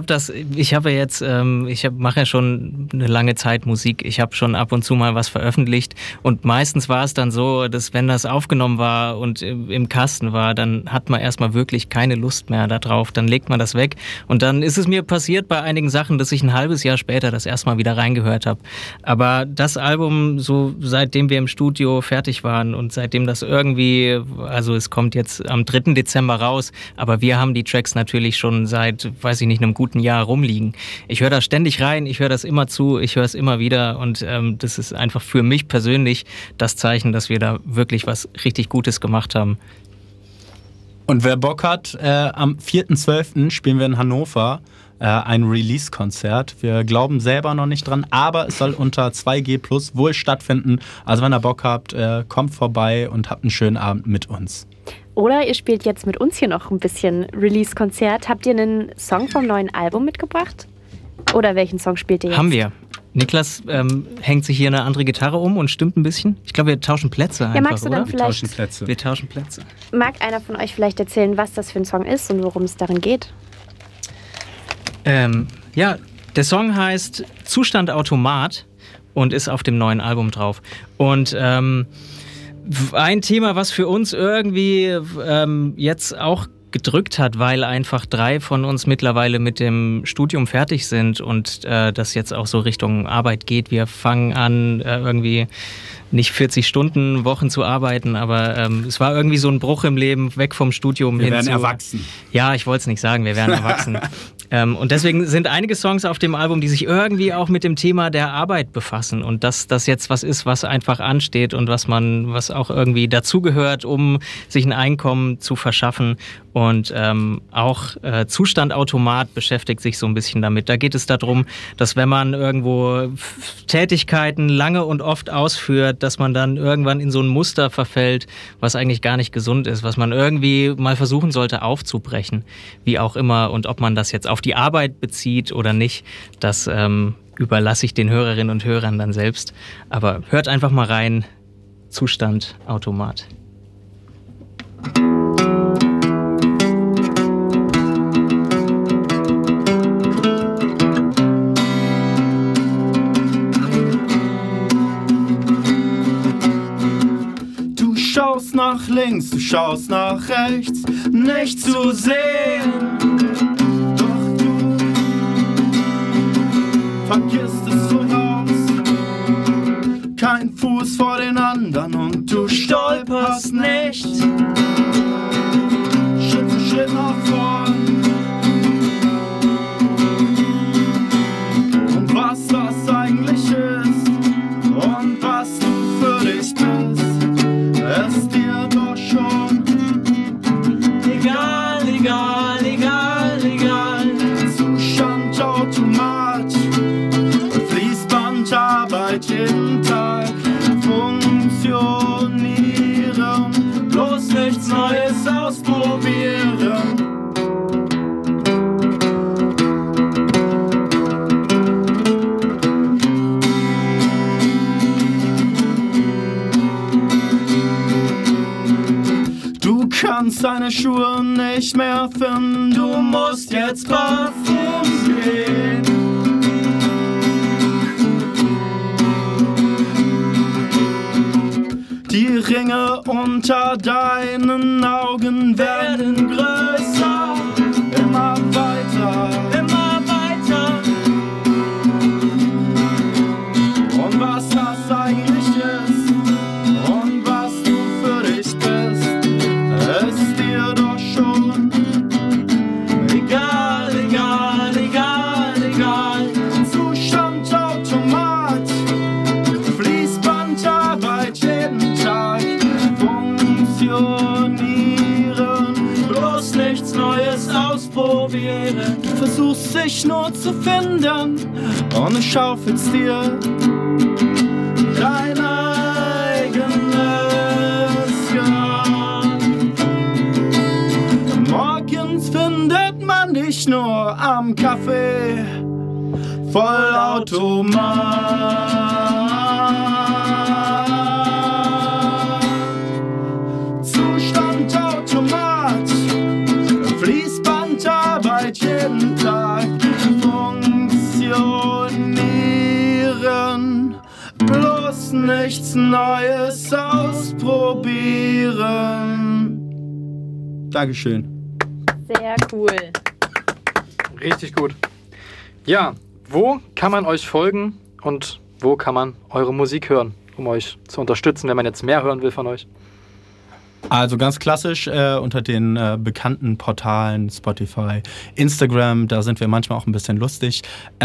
mache ja schon eine lange Zeit Musik. Ich habe schon ab und zu mal was veröffentlicht und meistens war es dann so, dass wenn das aufgenommen war und im Kasten war, dann hat man erstmal wirklich keine Lust mehr darauf. Dann legt man das weg und dann ist es mir passiert bei einigen Sachen, dass ich ein halbes Jahr später das erstmal wieder reingehört habe. Aber das Album, so seitdem wir im Studio fertig waren und seitdem das irgendwie, also es kommt jetzt am 3. Dezember raus, aber wir haben die Tracks natürlich schon seit, weiß ich nicht, einem guten Jahr rumliegen. Ich höre da ständig rein, ich höre das immer zu, ich höre es immer wieder und das ist einfach für mich persönlich das Zeichen, dass wir da wirklich was richtig Gutes gemacht haben. Und wer Bock hat, am 4.12. spielen wir in Hannover ein Release-Konzert. Wir glauben selber noch nicht dran, aber es soll unter 2G+ wohl stattfinden. Also wenn ihr Bock habt, kommt vorbei und habt einen schönen Abend mit uns. Oder ihr spielt jetzt mit uns hier noch ein bisschen Release-Konzert. Habt ihr einen Song vom neuen Album mitgebracht? Oder welchen Song spielt ihr jetzt? Haben wir. Niklas hängt sich hier eine andere Gitarre um und stimmt ein bisschen. Ich glaube, wir tauschen Plätze einfach, magst du dann oder? Wir tauschen Plätze. Mag einer von euch vielleicht erzählen, was das für ein Song ist und worum es darin geht? Der Song heißt Zustand Automat und ist auf dem neuen Album drauf. Und ein Thema, was für uns irgendwie jetzt auch gedrückt hat, weil einfach 3 von uns mittlerweile mit dem Studium fertig sind und das jetzt auch so Richtung Arbeit geht. Wir fangen an, irgendwie nicht 40-Stunden-Wochen zu arbeiten, aber es war irgendwie so ein Bruch im Leben, weg vom Studium hin zu... Wir werden erwachsen. Ja, ich wollte es nicht sagen, wir werden erwachsen. Und deswegen sind einige Songs auf dem Album, die sich irgendwie auch mit dem Thema der Arbeit befassen und dass das jetzt was ist, was einfach ansteht und was auch irgendwie dazugehört, um sich ein Einkommen zu verschaffen. Und auch Zustand Automat beschäftigt sich so ein bisschen damit. Da geht es darum, dass wenn man irgendwo Tätigkeiten lange und oft ausführt, dass man dann irgendwann in so ein Muster verfällt, was eigentlich gar nicht gesund ist, was man irgendwie mal versuchen sollte aufzubrechen, wie auch immer. Und ob man das jetzt auf die Arbeit bezieht oder nicht, das überlasse ich den Hörerinnen und Hörern dann selbst. Aber hört einfach mal rein, Zustand Automat. Du schaust nach links, du schaust nach rechts, nicht zu sehen. Doch du vergisst es voraus. Kein Fuß vor den anderen und du stolperst nicht. Schritt für Schritt nach vorn. Und was das eigentlich ist und was du für dich bist, ist dir doch schon egal, egal, egal, egal. Zustand Automat, Fließbandarbeit jeden Tag, funktionieren, bloß nichts Neues ausprobieren. Du kannst deine Schuhe nicht mehr finden, du musst jetzt barfuß gehen. Die Ringe unter deinen Augen werden größer, immer weiter, immer weiter. Und was das eigentlich ist und was du für dich bist, ist dir doch schon egal, egal, egal, egal. Zustand Automat, Fließbandarbeit jeden Tag, funktionieren, bloß nichts Neues ausprobieren. Du versuchst dich nur zu finden und du schaufelst dir dein eigenes Grab. Morgens findet man dich nur am Café, Vollautomat. Zustand Automat, Fließbandarbeit jeden Tag, funktionieren, bloß nichts Neues ausprobieren. Dankeschön. Sehr cool. Richtig gut. Ja, wo kann man euch folgen und wo kann man eure Musik hören, um euch zu unterstützen, wenn man jetzt mehr hören will von euch? Also ganz klassisch unter den bekannten Portalen Spotify, Instagram, da sind wir manchmal auch ein bisschen lustig.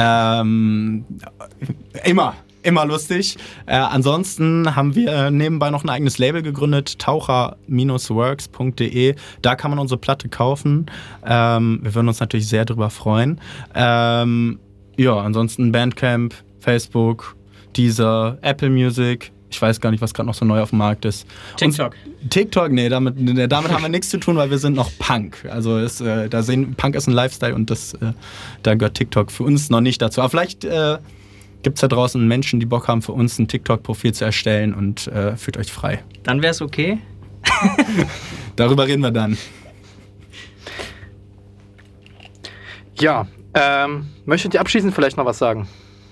Immer lustig. Ansonsten haben wir nebenbei noch ein eigenes Label gegründet, taucher-works.de. Da kann man unsere Platte kaufen. Wir würden uns natürlich sehr drüber freuen. Ansonsten Bandcamp, Facebook, Deezer, Apple Music. Ich weiß gar nicht, was gerade noch so neu auf dem Markt ist. TikTok. TikTok, nee, damit haben wir nichts zu tun, weil wir sind noch Punk. Also Punk ist ein Lifestyle und da gehört TikTok für uns noch nicht dazu. Aber vielleicht gibt es da draußen Menschen, die Bock haben, für uns ein TikTok-Profil zu erstellen und fühlt euch frei. Dann wäre es okay. Darüber reden wir dann. Ja, möchtet ihr abschließend vielleicht noch was sagen?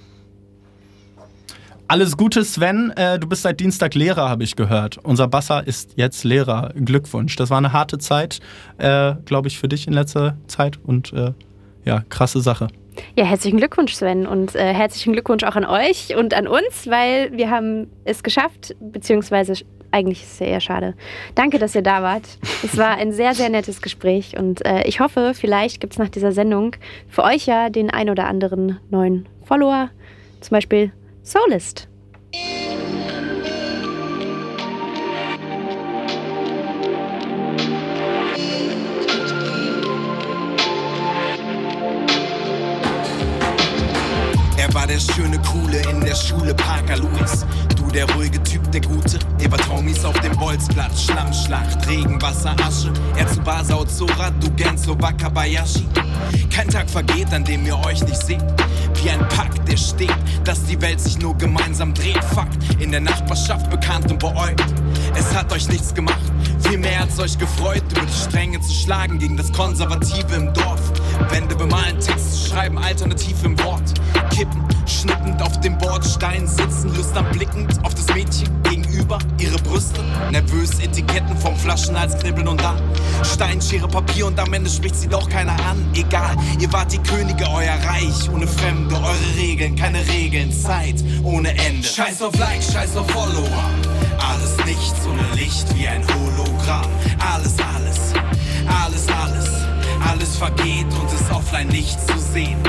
Alles Gute, Sven. Du bist seit Dienstag Lehrer, habe ich gehört. Unser Basser ist jetzt Lehrer. Glückwunsch. Das war eine harte Zeit, glaube ich, für dich in letzter Zeit. Und krasse Sache. Ja, herzlichen Glückwunsch, Sven. Und herzlichen Glückwunsch auch an euch und an uns, weil wir haben es geschafft, beziehungsweise eigentlich ist es ja eher schade. Danke, dass ihr da wart. Es war ein sehr, sehr nettes Gespräch und ich hoffe, vielleicht gibt es nach dieser Sendung für euch ja den ein oder anderen neuen Follower, zum Beispiel Soulist. Er war der schöne Coole in der Schule, Parker Lewis. Du der ruhige Typ, der Gute. Ihr wart Homies auf dem Bolzplatz, Schlammschlacht, Regenwasser, Asche. Er zu Basa Ozora, du Genzo Wakabayashi. Kein Tag vergeht, an dem ihr euch nicht seht. Wie ein Pakt, der steht, dass die Welt sich nur gemeinsam dreht. Fakt, in der Nachbarschaft bekannt und beäugt. Es hat euch nichts gemacht, viel mehr hat's euch gefreut, über die Stränge zu schlagen gegen das Konservative im Dorf. Wände bemalen, Texte zu schreiben, alternativ im Wort. Kippen, schnippend auf dem Bordstein sitzen, lüstern blickend auf das Mädchen gegenüber, ihre Brüste. Nervös Etiketten vom Flaschenhals kribbeln und dann Stein, Schere, Papier und am Ende spricht sie doch keiner an. Egal, ihr wart die Könige, euer Reich, ohne Fremde, eure Regeln, keine Regeln, Zeit ohne Ende. Scheiß auf Like, scheiß auf Follower. Alles nichts ohne Licht wie ein Hologramm. Alles, alles, alles, alles, alles vergeht und ist offline nicht zu sehen.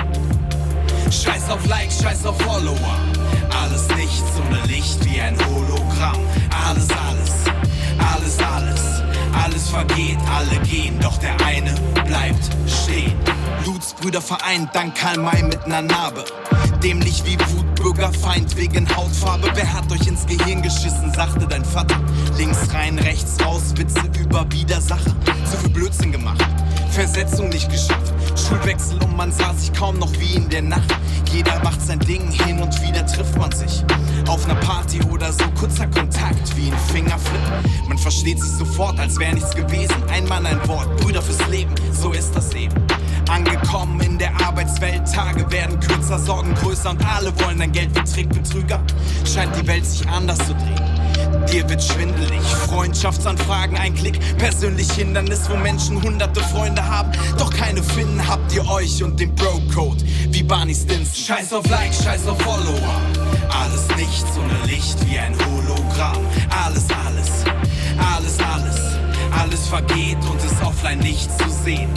Scheiß auf Like, scheiß auf Follower. Alles nichts ohne Licht wie ein Hologramm. Alles, alles, alles, alles, alles vergeht, alle gehen, doch der eine bleibt stehen. Blutsbrüder vereint, dank Karl May mit ner Narbe. Dämlich wie Wut, Bürgerfeind wegen Hautfarbe. Wer hat euch ins Gehirn geschissen, sagte dein Vater. Links rein, rechts raus, Witze über Widersacher. Zu viel Blödsinn gemacht, Versetzung nicht geschafft. Schulwechsel und man sah sich kaum noch wie in der Nacht. Jeder macht sein Ding, hin und wieder trifft man sich. Auf ner Party oder so, kurzer Kontakt wie ein Fingerflip. Man versteht sich sofort, als wäre nichts gewesen. Ein Mann, ein Wort, Brüder fürs Leben, so ist das eben. Angekommen in der Arbeitswelt, Tage werden kürzer, Sorgen größer und alle wollen dein Geld wie Trickbetrüger. Scheint die Welt sich anders zu drehen. Dir wird schwindelig, Freundschaftsanfragen, ein Klick, persönlich Hindernis, wo Menschen hunderte Freunde haben, doch keine finden, habt ihr euch und den Bro-Code, wie Barney Stinson. Scheiß auf Like, scheiß auf Follower, alles nichts ohne Licht wie ein Hologramm. Alles, alles, alles, alles, alles vergeht und ist offline nicht zu sehen.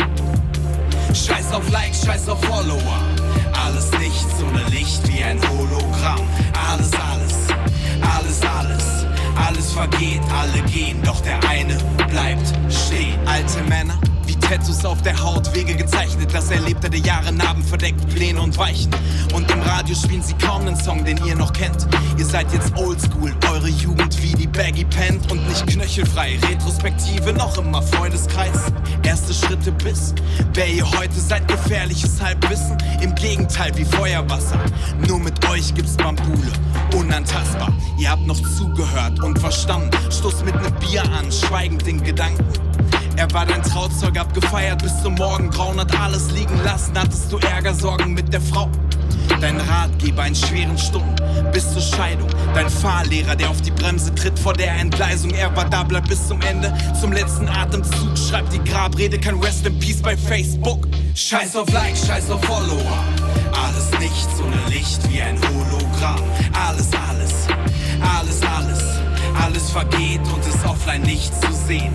Scheiß auf Like, scheiß auf Follower, alles nichts ohne Licht wie ein Hologramm. Alles, alles, alles, alles, alles vergeht, alle gehen, doch der eine bleibt stehen. Alte Männer, wie Tattoos auf der Haut, Wege gezeichnet, das Erlebte der Jahre, Narben verdeckt, Pläne und Weichen. Und im Radio spielen sie kaum einen Song, den ihr noch kennt. Ihr seid jetzt oldschool, eure Jugend wie die Baggy pennt und nicht knöchelfrei. Retrospektive, noch immer Freundeskreis. Erste Schritte bis, wer ihr heute seid, gefährliches Halbwissen. Im Gegenteil wie Feuerwasser, nur mit euch gibt's Bambule, unantastbar. Ihr habt noch zugehört und verstanden, stoß mit nem Bier an, schweigend in Gedanken. Er war dein Trauzeug, abgefeiert bis zum Morgengrauen, hat alles liegen lassen, hattest du Ärger, Sorgen mit der Frau. Dein Ratgeber in schweren Stunden bis zur Scheidung. Dein Fahrlehrer, der auf die Bremse tritt vor der Entgleisung. Er war da, bleibt bis zum Ende, zum letzten Atemzug. Schreibt die Grabrede, kein Rest in Peace bei Facebook. Scheiß auf Like, scheiß auf Follower. Alles nichts ohne Licht wie ein Hologramm. Alles, alles, alles, alles, alles vergeht und ist offline nicht zu sehen.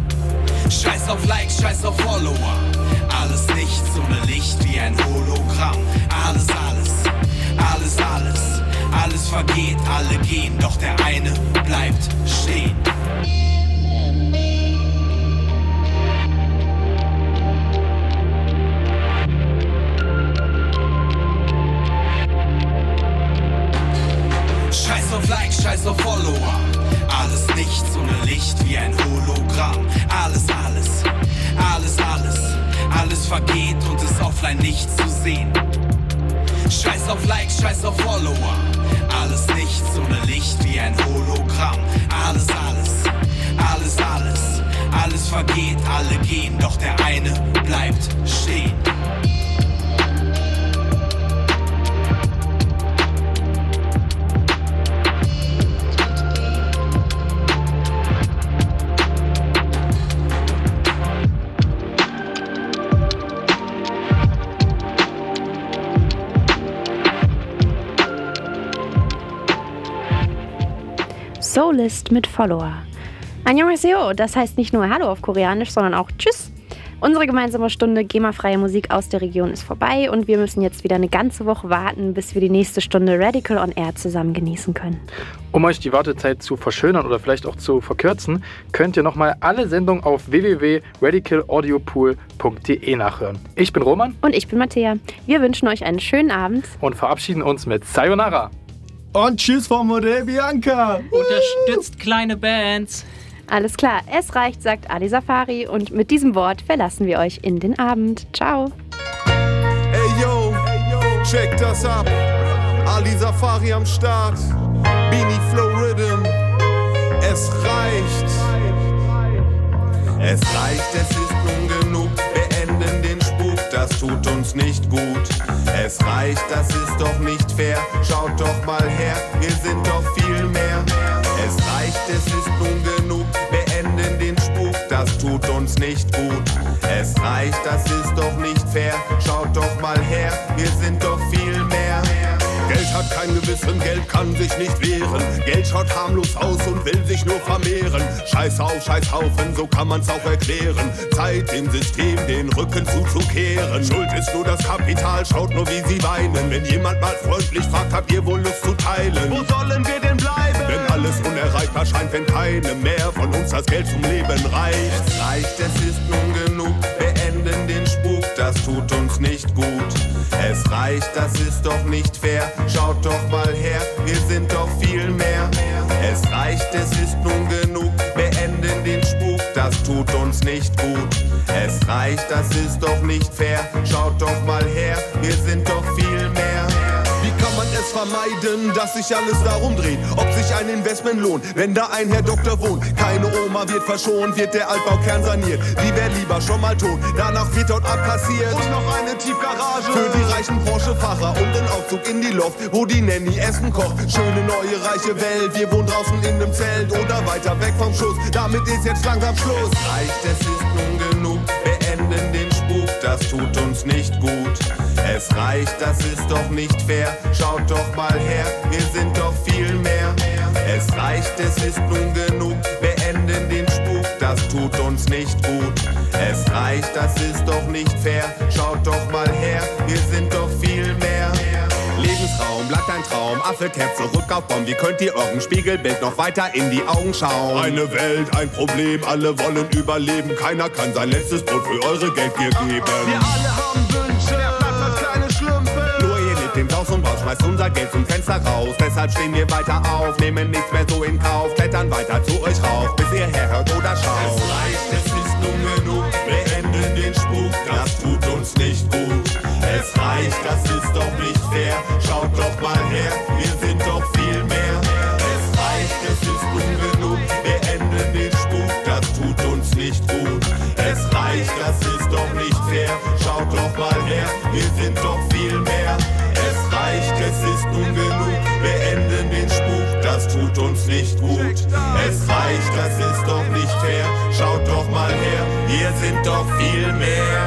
Scheiß auf Like, scheiß auf Follower. Alles nichts ohne Licht wie ein Hologramm. Alles, alles, alles, alles, alles vergeht, alle gehen, doch der eine bleibt stehen. Scheiß auf Like, scheiß auf Follower. Alles nichts ohne Licht wie ein Hologramm. Alles, alles, alles, alles, alles vergeht und ist offline nicht zu sehen. Scheiß auf Like, scheiß auf Follower. Alles nichts ohne Licht wie ein Hologramm. Alles, alles, alles, alles, alles vergeht, alle gehen, doch der eine bleibt stehen. Soulist mit Follower. Annyeonghaseyo, das heißt nicht nur Hallo auf Koreanisch, sondern auch Tschüss. Unsere gemeinsame Stunde GEMA-freie Musik aus der Region ist vorbei und wir müssen jetzt wieder eine ganze Woche warten, bis wir die nächste Stunde Radical on Air zusammen genießen können. Um euch die Wartezeit zu verschönern oder vielleicht auch zu verkürzen, könnt ihr nochmal alle Sendungen auf www.radicalaudiopool.de nachhören. Ich bin Roman. Und ich bin Mattea. Wir wünschen euch einen schönen Abend. Und verabschieden uns mit Sayonara. Und tschüss von Modell Bianca. Unterstützt kleine Bands. Alles klar, es reicht, sagt Ali Safari. Und mit diesem Wort verlassen wir euch in den Abend. Ciao. Ey yo, check das ab. Ali Safari am Start. Beanie Flow Rhythm. Es reicht. Es reicht, es ist nun genug. Beenden den Spuk, das tut uns nicht gut. Es reicht, das ist doch nicht fair. Schaut doch mal her, wir sind doch viel mehr. Es reicht, es ist nun genug. Beenden den Spuk, das tut uns nicht gut. Es reicht, das ist doch nicht fair. Schaut doch mal her, wir sind doch viel mehr. Geld hat kein Gewissen, Geld kann sich nicht wehren. Geld schaut harmlos aus und will sich nur vermehren. Scheiß auf, scheiß Haufen, so kann man's auch erklären. Zeit dem System den Rücken zuzukehren. Schuld ist nur das Kapital, schaut nur wie sie weinen. Wenn jemand mal freundlich fragt, habt ihr wohl Lust zu teilen? Wo sollen wir denn bleiben? Wenn alles unerreichbar scheint, wenn keinem mehr von uns das Geld zum Leben reicht. Es reicht, es ist nun genug, beenden den Spuk, das tut uns nicht gut. Es reicht, das ist doch nicht fair. Schaut doch mal her, wir sind doch viel mehr. Es reicht, es ist nun genug. Beenden den Spuk, das tut uns nicht gut. Es reicht, das ist doch nicht fair. Schaut doch mal her, wir sind doch viel mehr. Wie kann man es vermeiden, dass sich alles darum dreht, ob sich ein Investment lohnt, wenn da ein Herr Doktor wohnt? Keine Oma wird verschont, wird der Altbaukern saniert. Die wär lieber schon mal tot, danach wird dort abkassiert. Und noch eine Tiefgarage für die reichen Porsche-Fahrer und den Aufzug in die Loft, wo die Nanny Essen kocht. Schöne neue reiche Welt, wir wohnen draußen in nem Zelt oder weiter weg vom Schuss. Damit ist jetzt langsam Schluss. Es reicht, es ist nun genug, beenden den Spuk, das tut uns nicht gut. Es reicht, das ist doch nicht fair. Schaut doch mal her, wir sind doch viel mehr. Es reicht, es ist nun genug. Beenden den Spuk, das tut uns nicht gut. Es reicht, das ist doch nicht fair. Schaut doch mal her, wir sind doch viel mehr. Lebensraum, bleibt ein Traum, Affe kehrt zurück auf Baum. Wie könnt ihr eurem Spiegelbild noch weiter in die Augen schauen? Eine Welt, ein Problem, alle wollen überleben. Keiner kann sein letztes Brot für eure Geldgier geben. Wir alle haben Wünsche, wer bleibt als kleine Schlümpfe? Nur ihr lebt im Haus und Bauch, schmeißt unser Geld zum Fenster raus. Deshalb stehen wir weiter auf, nehmen nichts mehr so in Kauf. Klettern weiter zu euch rauf, bis ihr herhört oder schaut. Es reicht, es ist nun genug, beenden den Spuk, das tut uns nicht gut. Es reicht, das ist doch nicht fair. Schaut doch mal her, wir sind doch viel mehr. Es reicht, es ist nun genug. Beenden den Spuk, das tut uns nicht gut. Es reicht, das ist doch nicht fair. Schaut doch mal her, wir sind doch viel mehr. Es reicht, es ist nun genug. Beenden den Spuk, das tut uns nicht gut. Es reicht, das ist doch nicht fair. Schaut doch mal her, wir sind doch viel mehr.